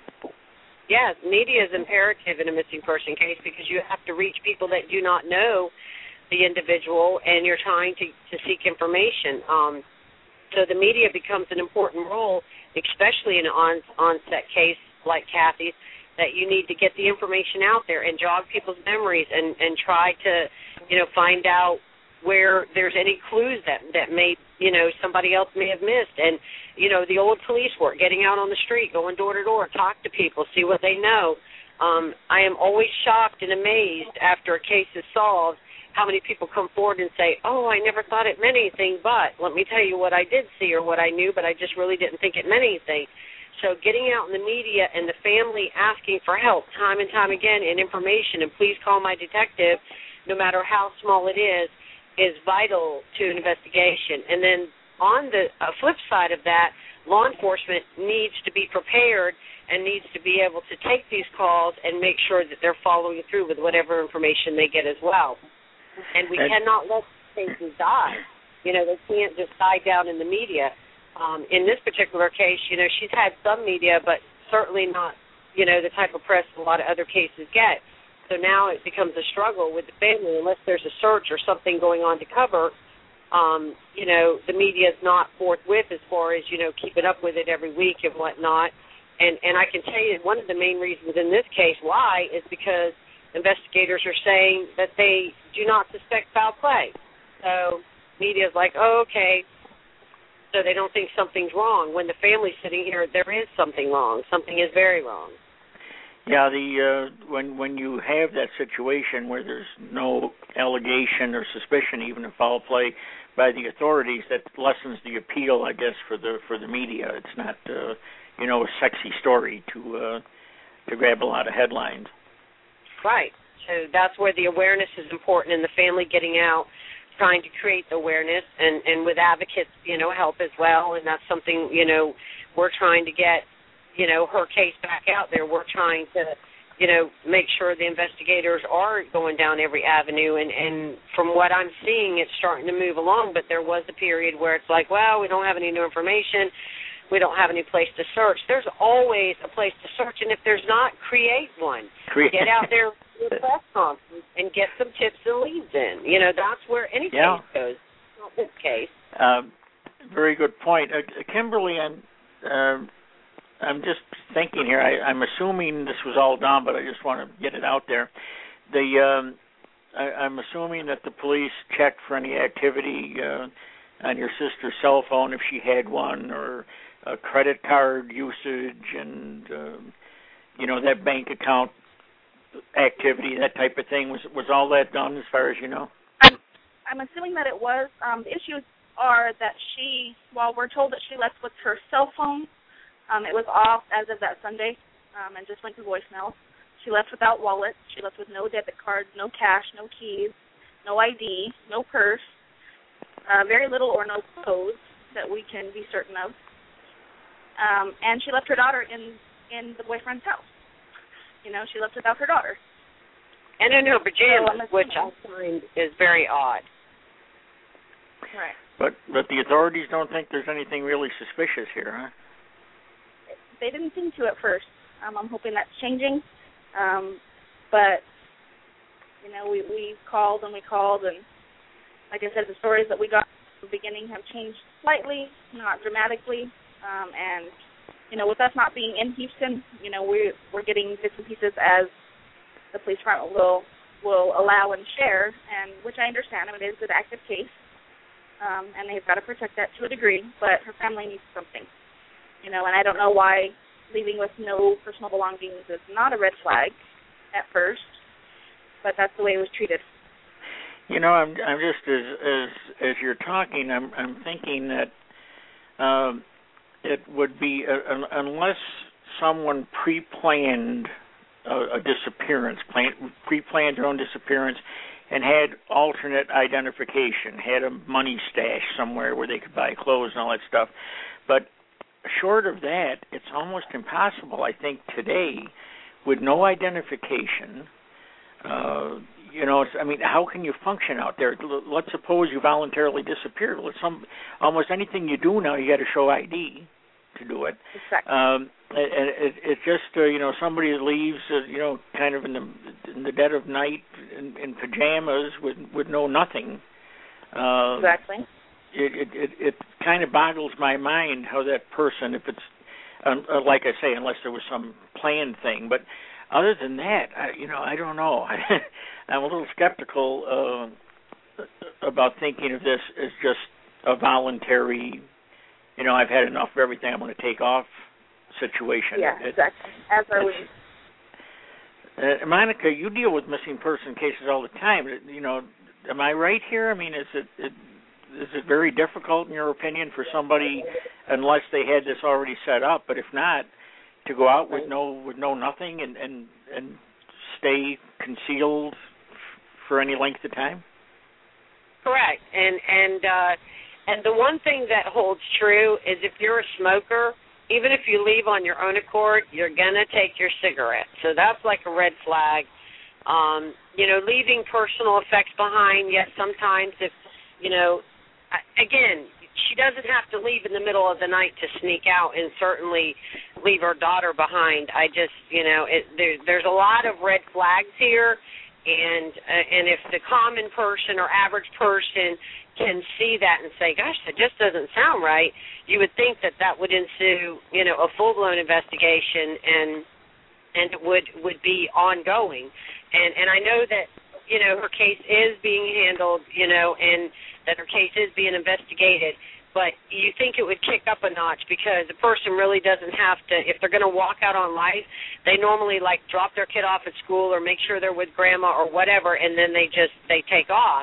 Yes, media is imperative in a missing person case because you have to reach people that do not know the individual, and you're trying to, to seek information. Um, so the media becomes an important role, especially in an on, on-set case like Kathy's, that you need to get the information out there and jog people's memories and, and try to, you know, find out where there's any clues that, that may, you know, somebody else may have missed. And, you know, the old police work, getting out on the street, going door to door, talk to people, see what they know. Um, I am always shocked and amazed after a case is solved how many people come forward and say, oh, I never thought it meant anything, but let me tell you what I did see or what I knew, but I just really didn't think it meant anything. So getting out in the media and the family asking for help time and time again and information, and please call my detective, no matter how small it is, is vital to an investigation. And then on the uh, flip side of that, law enforcement needs to be prepared and needs to be able to take these calls and make sure that they're following through with whatever information they get as well. And we and, cannot let cases die. You know, they can't just die down in the media. Um, in this particular case, you know, she's had some media, but certainly not, you know, the type of press a lot of other cases get. So now it becomes a struggle with the family. Unless there's a search or something going on to cover, um, you know, the media is not forthwith as far as, you know, keeping up with it every week and whatnot. And, and I can tell you one of the main reasons in this case why is because investigators are saying that they do not suspect foul play. So media is like, oh, okay, so they don't think something's wrong. When the family's sitting here, there is something wrong. Something is very wrong. Yeah, the uh, when when you have that situation where there's no allegation or suspicion even of foul play by the authorities, that lessens the appeal, I guess, for the for the media. It's not uh, you know, a sexy story to uh, to grab a lot of headlines. Right. So that's where the awareness is important, and the family getting out, trying to create the awareness, and, and with advocates, you know, help as well. And that's something, you know, we're trying to get, you know, her case back out there. We're trying to, you know, make sure the investigators are going down every avenue. And, and from what I'm seeing, it's starting to move along. But there was a period where it's like, well, we don't have any new information. We don't have any place to search. There's always a place to search, and if there's not, create one. Create. Get out there with a press conference and get some tips and leads in. You know, that's where any yeah. case goes, not this case. Uh, very good point. Uh, Kimberly, I'm, uh, I'm just thinking here, I, I'm assuming this was all done, but I just want to get it out there. The um, I, I'm assuming that the police checked for any activity uh, on your sister's cell phone, if she had one, or uh, credit card usage, and uh, you know, that bank account activity, that type of thing. Was was all that done, as far as you know? I'm I'm assuming that it was. Um, the issues are that she, while we're told that she left with her cell phone, um, it was off as of that Sunday, um, and just went to voicemail. She left without wallet. She left with no debit cards, no cash, no keys, no I D, no purse, uh, very little or no clothes that we can be certain of. Um, and she left her daughter in, in the boyfriend's house. You know, she left without her daughter. And in her pajamas, so which I find is very odd. Right. But but the authorities don't think there's anything really suspicious here, huh? They didn't seem to at first. Um, I'm hoping that's changing. Um, but, you know, we, we called and we called, and like I said, the stories that we got at the beginning have changed slightly, not dramatically. Um, and, you know, with us not being in Houston, you know, we're, we're getting bits and pieces as the police department will will allow and share, and which I understand. I mean, it is an active case, um, and they've got to protect that to a degree, but her family needs something. You know, and I don't know why leaving with no personal belongings is not a red flag at first, but that's the way it was treated. You know, I'm I'm just as as as you're talking, I'm I'm thinking that um, it would be uh, unless someone pre-planned a, a disappearance, plan, pre-planned their own disappearance, and had alternate identification, had a money stash somewhere where they could buy clothes and all that stuff. But short of that, it's almost impossible, I think, today, with no identification. Uh, you know, it's, I mean, how can you function out there? Let's suppose you voluntarily disappeared. Well, some almost anything you do now, you got to show I D to do it. Exactly. Um, and it, it's just uh, you know, somebody leaves uh, you know, kind of in the in the dead of night in, in pajamas with with no nothing. Uh, exactly. It, it it it kind of boggles my mind how that person, if it's um, uh, like I say, unless there was some planned thing, but other than that, I, you know, I don't know. I'm a little skeptical uh, about thinking of this as just a voluntary, you know, I've had enough of everything, I'm going to take off situation. Yeah, it, exactly. As are we. Uh, Monica, you deal with missing person cases all the time. You know, am I right here? I mean, is it, it is it very difficult, in your opinion, for somebody, unless they had this already set up, but if not, to go out with no with no nothing and, and, and stay concealed f- for any length of time? Correct. And and uh, And the one thing that holds true is if you're a smoker, even if you leave on your own accord, you're going to take your cigarette. So that's like a red flag. Um, you know, leaving personal effects behind, yes, sometimes if, you know, again, she doesn't have to leave in the middle of the night to sneak out and certainly leave her daughter behind. I just, you know, it, there, there's a lot of red flags here, and uh, and if the common person or average person can see that and say, gosh, that just doesn't sound right, you would think that that would ensue, you know, a full-blown investigation, and and it would, would be ongoing. And, and I know that, you know, her case is being handled, you know, and that her case is being investigated, but you think it would kick up a notch because the person really doesn't have to, if they're going to walk out on life, they normally, like, drop their kid off at school or make sure they're with grandma or whatever, and then they just, they take off.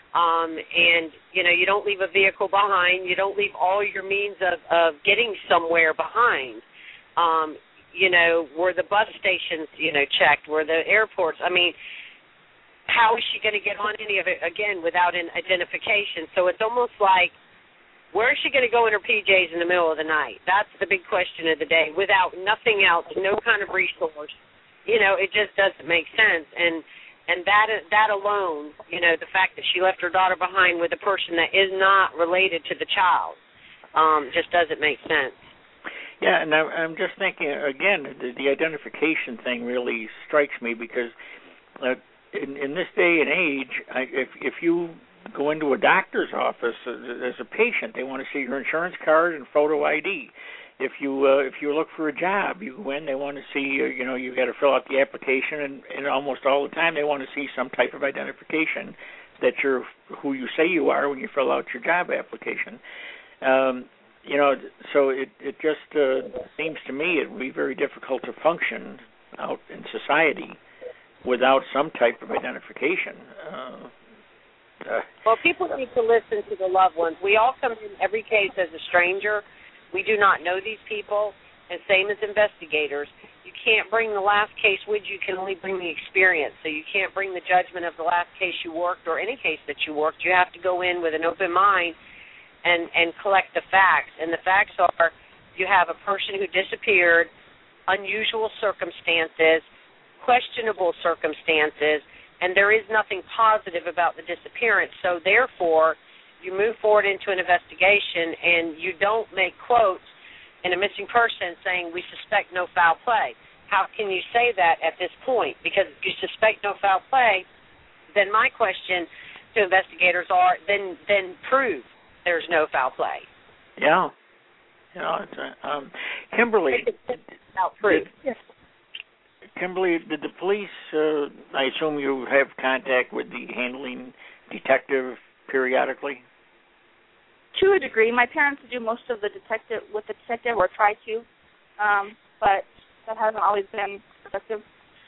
Um, and, you know, you don't leave a vehicle behind. You don't leave all your means of, of getting somewhere behind. Um, you know, were the bus stations, you know, checked? Were the airports? I mean, how is she going to get on any of it, again, without an identification? So it's almost like, where is she going to go in her P Js in the middle of the night? That's the big question of the day, without nothing else, no kind of resource. You know, it just doesn't make sense. And and that that alone, you know, the fact that she left her daughter behind with a person that is not related to the child, um, just doesn't make sense. Yeah, and I'm just thinking, again, the, the identification thing really strikes me because uh, in, in this day and age, I, if if you go into a doctor's office as a patient, they want to see your insurance card and photo I D. If you uh, if you look for a job, you go in, they want to see, uh, you know, you got to fill out the application, and, and almost all the time they want to see some type of identification that you're who you say you are when you fill out your job application. Um, you know, so it it just uh, seems to me it would be very difficult to function out in society without some type of identification. Uh, uh, well, people need to listen to the loved ones. We all come in every case as a stranger. We do not know these people, and same as investigators. You can't bring the last case with you. You can only bring the experience. So you can't bring the judgment of the last case you worked or any case that you worked. You have to go in with an open mind and, and collect the facts. And the facts are you have a person who disappeared, unusual circumstances, questionable circumstances, and there is nothing positive about the disappearance. So therefore, you move forward into an investigation and you don't make quotes in a missing person saying we suspect no foul play. How can you say that at this point? Because if you suspect no foul play, then my question to investigators are then then prove there's no foul play. Yeah. You know, it's, uh, um, Kimberly, proof. Did, Kimberly, did the police, uh, I assume you have contact with the handling detective periodically? To a degree. My parents do most of the detective with the detective, or try to, um, but that hasn't always been productive.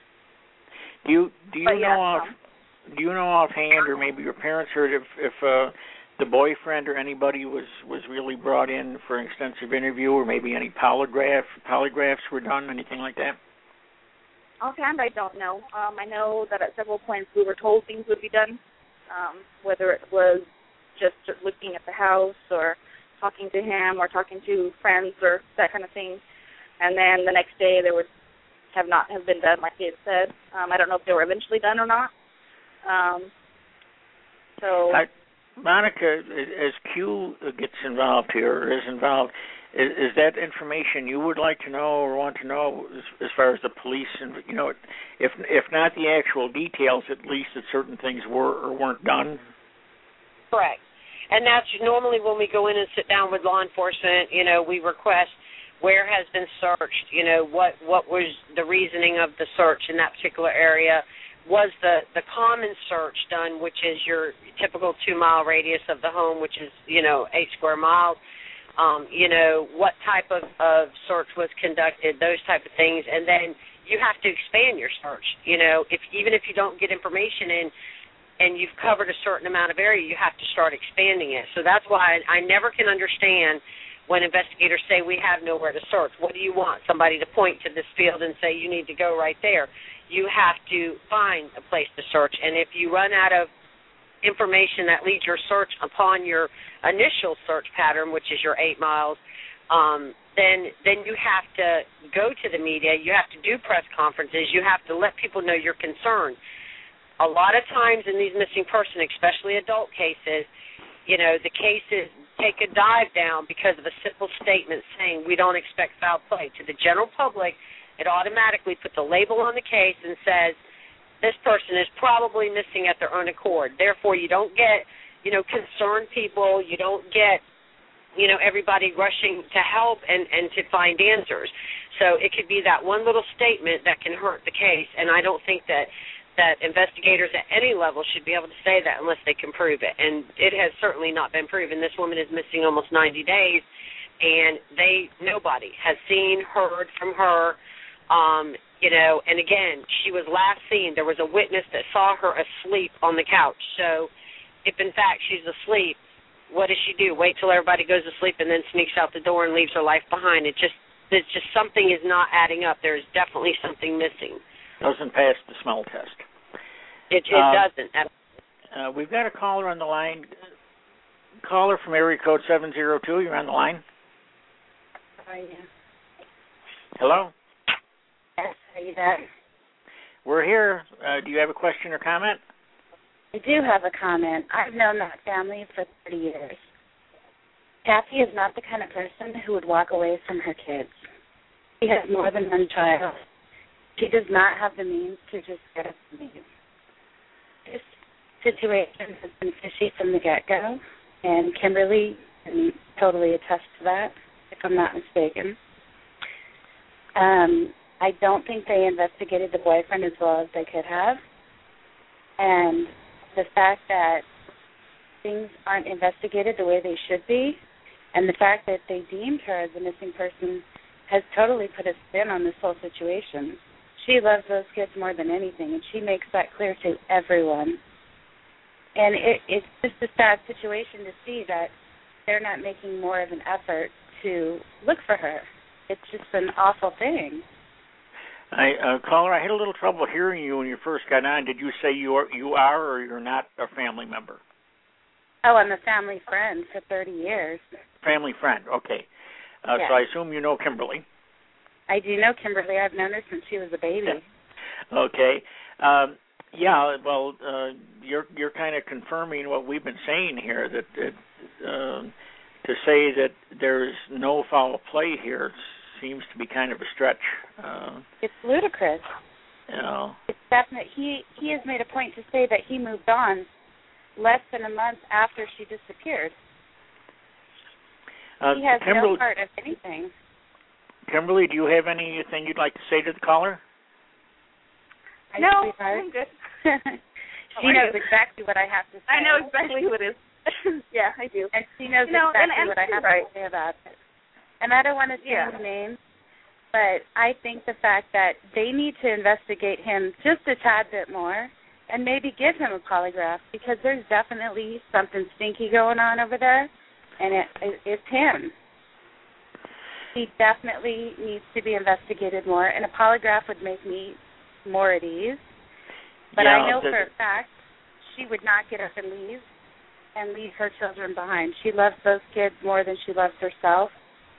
Do you do you but know yeah, off um, do you know offhand, or maybe your parents heard if if uh, the boyfriend or anybody was, was really brought in for an extensive interview, or maybe any polygraph polygraphs were done, anything like that? Offhand, I don't know. Um, I know that at several points we were told things would be done, um, whether it was just looking at the house or talking to him or talking to friends or that kind of thing. And then the next day they would have not have been done like they had said. Um, I don't know if they were eventually done or not. Um, so, I, Monica, as Q gets involved here, or is involved, is, is that information you would like to know or want to know as, as far as the police, and you know, if if not the actual details, at least that certain things were or weren't done? Correct. And that's normally when we go in and sit down with law enforcement, you know, we request where has been searched, you know, what, what was the reasoning of the search in that particular area. Was the, the common search done, which is your typical two-mile radius of the home, which is, you know, eight square miles. Um, you know, what type of, of search was conducted, those type of things. And then you have to expand your search. You know, if even if you don't get information in, and you've covered a certain amount of area, you have to start expanding it. So that's why I never can understand when investigators say we have nowhere to search. What do you want? Somebody to point to this field and say you need to go right there. You have to find a place to search. And if you run out of information that leads your search upon your initial search pattern, which is your eight miles, um, then then you have to go to the media. You have to do press conferences. You have to let people know you're concerned. A lot of times in these missing person, especially adult cases, you know, the cases take a dive down because of a simple statement saying we don't expect foul play. To the general public, it automatically puts a label on the case and says this person is probably missing at their own accord. Therefore, you don't get, you know, concerned people. You don't get, you know, everybody rushing to help and, and to find answers. So it could be that one little statement that can hurt the case, and I don't think that that investigators at any level should be able to say that unless they can prove it. And it has certainly not been proven. This woman is missing almost ninety days, and they nobody has seen, heard from her. Um, you know, and again, she was last seen. There was a witness that saw her asleep on the couch. So if, in fact, she's asleep, what does she do? Wait till everybody goes to sleep and then sneaks out the door and leaves her life behind. It just, it's just something is not adding up. There's definitely something missing. Doesn't pass the smell test. It, it um, doesn't. Uh, we've got a caller on the line. Caller from area code seven zero two. You're on the line. How are you? Hello? Yes, are you there? We're here. Uh, do you have a question or comment? I do have a comment. I've known that family for thirty years. Kathy is not the kind of person who would walk away from her kids. She has more than one child. She does not have the means to just get us to leave. This situation has been fishy from the get-go, and Kimberly can totally attest to that, if I'm not mistaken. Um, I don't think they investigated the boyfriend as well as they could have, and the fact that things aren't investigated the way they should be, and the fact that they deemed her as a missing person has totally put a spin on this whole situation. She loves those kids more than anything, and she makes that clear to everyone. And it, it's just a sad situation to see that they're not making more of an effort to look for her. It's just an awful thing. I, uh, caller, I had a little trouble hearing you when you first got on. Did you say you are, you are or you're not a family member? Oh, I'm a family friend for thirty years. Family friend, okay. Uh, yes. So I assume you know Kimberly. I do know Kimberly. I've known her since she was a baby. Okay. Um, yeah, well, uh, you're you're kind of confirming what we've been saying here, that, that uh, to say that there's no foul play here seems to be kind of a stretch. Uh, it's ludicrous. You know. It's definite. He, he has made a point to say that he moved on less than a month after she disappeared. Uh, he has Kimberly, no part of anything. Kimberly, do you have anything you'd like to say to the caller? No, I'm good. She knows exactly what I have to say. I know exactly who it is. Yeah, I do. And she knows you know, exactly and, and what I have right. to say about it. And I don't want to change yeah. names, but I think the fact that they need to investigate him just a tad bit more and maybe give him a polygraph, because there's definitely something stinky going on over there, and it, it, it's him. He definitely needs to be investigated more, and a polygraph would make me more at ease. But yeah, I know the, for a fact she would not get up and leave and leave her children behind. She loves those kids more than she loves herself,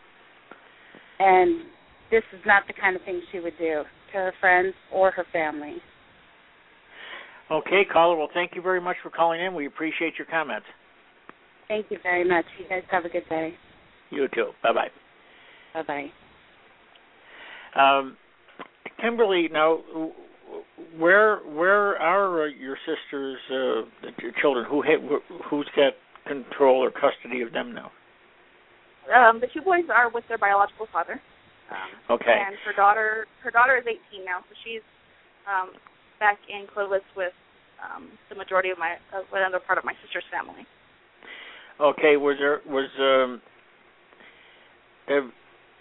and this is not the kind of thing she would do to her friends or her family. Okay, caller, well, thank you very much for calling in. We appreciate your comments. Thank you very much. You guys have a good day. You too. Bye-bye. Bye-bye. Um, Kimberly, now, where where are your sisters' uh, children? Who ha- who's got control or custody of them now? Um, the two boys are with their biological father. Um, okay. And her daughter, her daughter is eighteen now, so she's um, back in Clovis with um, the majority of my, uh, another part of my sister's family. Okay. Was there was um, have,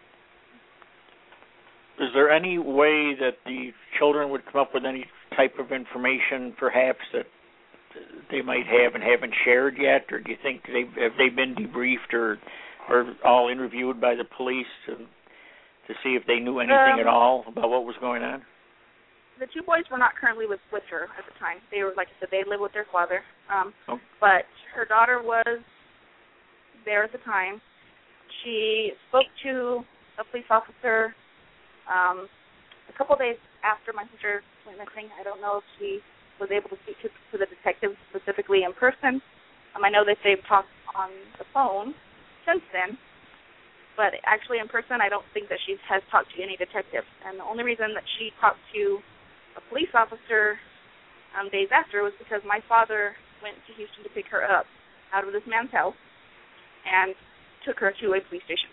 is there any way that the children would come up with any type of information, perhaps, that they might have and haven't shared yet, or do you think they have they been debriefed or or all interviewed by the police to to see if they knew anything um, at all about what was going on? the two boys were not currently with, with her at the time. They were, like I said, they lived with their father. Um, oh. But her daughter was there at the time. She spoke to a police officer um, a couple days after my sister went missing. I don't know if she was able to speak to, to the detective specifically in person. Um, I know that they've talked on the phone since then, but actually in person I don't think that she has talked to any detective. And the only reason that she talked to a police officer um, days after was because my father went to Houston to pick her up out of this man's house and took her to a police station.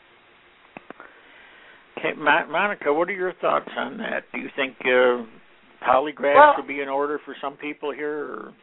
Okay, Ma- Monica, what are your thoughts on that? Do you think uh, polygraphs well, would be in order for some people here? Or?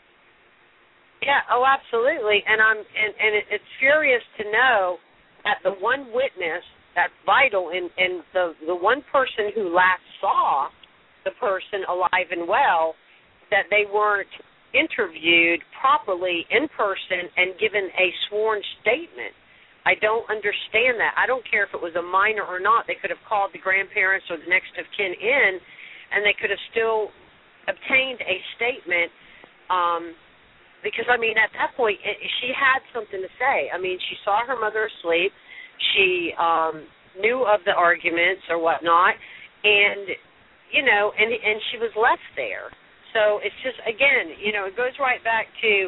Yeah, oh, absolutely. And I'm and, and it, it's furious to know that the one witness that's vital in, in the the one person who last saw the person alive and well, that they weren't interviewed properly in person and given a sworn statement. I don't understand that. I don't care if it was a minor or not. They could have called the grandparents or the next of kin in, and they could have still obtained a statement um, because, I mean, at that point, it, she had something to say. I mean, she saw her mother asleep. She um, knew of the arguments or whatnot, and, you know, and, and she was left there. So it's just, again, you know, it goes right back to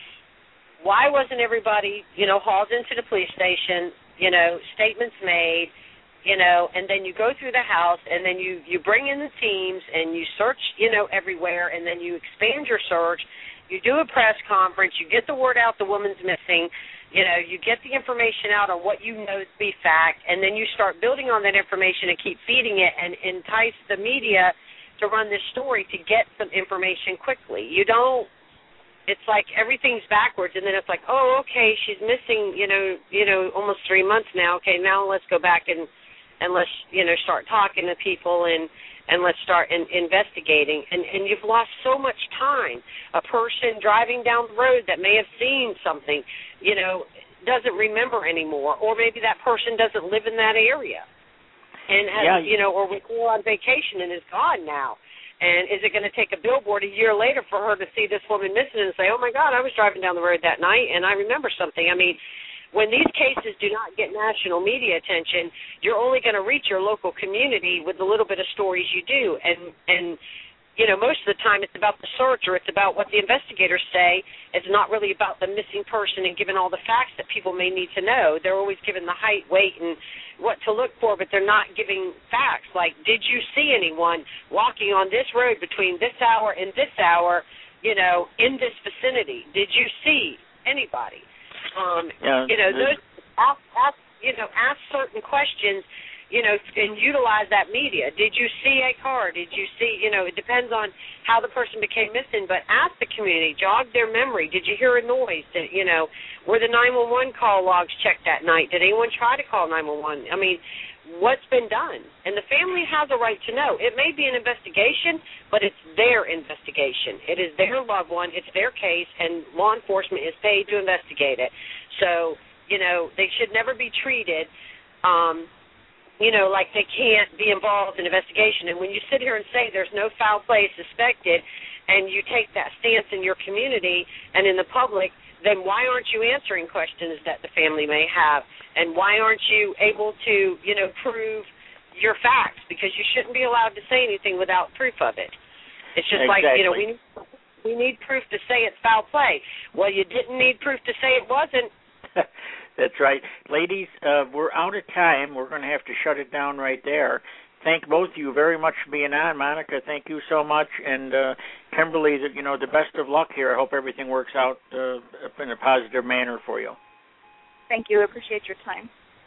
why wasn't everybody, you know, hauled into the police station, you know, statements made, you know, and then you go through the house and then you, you bring in the teams and you search, you know, everywhere, and then you expand your search. You do a press conference. You get the word out the woman's missing. You know, you get the information out on what you know to be fact, and then you start building on that information and keep feeding it and entice the media to run this story to get some information quickly. You don't. It's like everything's backwards, and then it's like, oh, okay, she's missing, you know, you know, almost three months now. Okay, now let's go back and, and let's, you know, start talking to people and, and let's start in, investigating. And, and you've lost so much time. A person driving down the road that may have seen something, you know, doesn't remember anymore, or maybe that person doesn't live in that area, and has, yeah. you know, or we go on vacation and is gone now. And is it going to take a billboard a year later for her to see this woman missing and say, oh, my God, I was driving down the road that night and I remember something? I mean, when these cases do not get national media attention, you're only going to reach your local community with the little bit of stories you do. And, and you know, most of the time it's about the search or it's about what the investigators say. It's not really about the missing person and giving all the facts that people may need to know. They're always given the height, weight, and what to look for, but they're not giving facts like, did you see anyone walking on this road between this hour and this hour, you know, in this vicinity? Did you see anybody? Um, yeah, you know, those ask, ask, you know, ask certain questions, you know, and utilize that media. Did you see a car? Did you see, you know, it depends on how the person became missing, but ask the community, jog their memory. Did you hear a noise? Did, you know, were the nine one one call logs checked that night? Did anyone try to call nine one one? I mean, what's been done? And the family has a right to know. It may be an investigation, but it's their investigation. It is their loved one. It's their case, and law enforcement is paid to investigate it. So, you know, they should never be treated um, you know, like they can't be involved in investigation. And when you sit here and say there's no foul play suspected, and you take that stance in your community and in the public, then why aren't you answering questions that the family may have? And why aren't you able to, you know, prove your facts? Because you shouldn't be allowed to say anything without proof of it. It's just exactly. like, you know, we need, we need proof to say it's foul play. Well, you didn't need proof to say it wasn't. That's right. Ladies, uh, we're out of time. We're going to have to shut it down right there. Thank both of you very much for being on. Monica, thank you so much. And uh, Kimberly, you know, the best of luck here. I hope everything works out uh, in a positive manner for you. Thank you. I appreciate your time.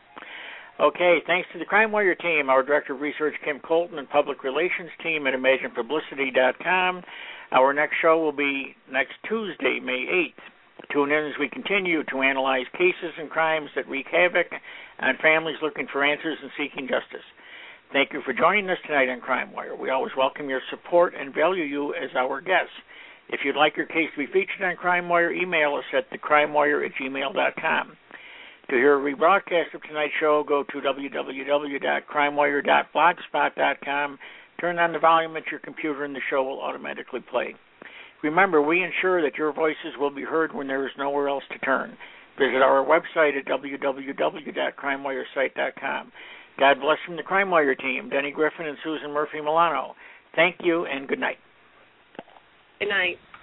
Okay, thanks to the Crime Warrior team, our Director of Research, Kim Colton, and Public Relations team at Imagine Publicity dot com. Our next show will be next Tuesday, May eighth. Tune in as we continue to analyze cases and crimes that wreak havoc on families looking for answers and seeking justice. Thank you for joining us tonight on Crime Wire. We always welcome your support and value you as our guests. If you'd like your case to be featured on Crime Wire, email us at the crime wire at gmail dot com. To hear a rebroadcast of tonight's show, go to w w w dot crime wire dot blogspot dot com. Turn on the volume at your computer and the show will automatically play. Remember, we ensure that your voices will be heard when there is nowhere else to turn. Visit our website at w w w dot crime wire site dot com. God bless from the Crime Wire team, Denny Griffin and Susan Murphy Milano. Thank you and good night. Good night.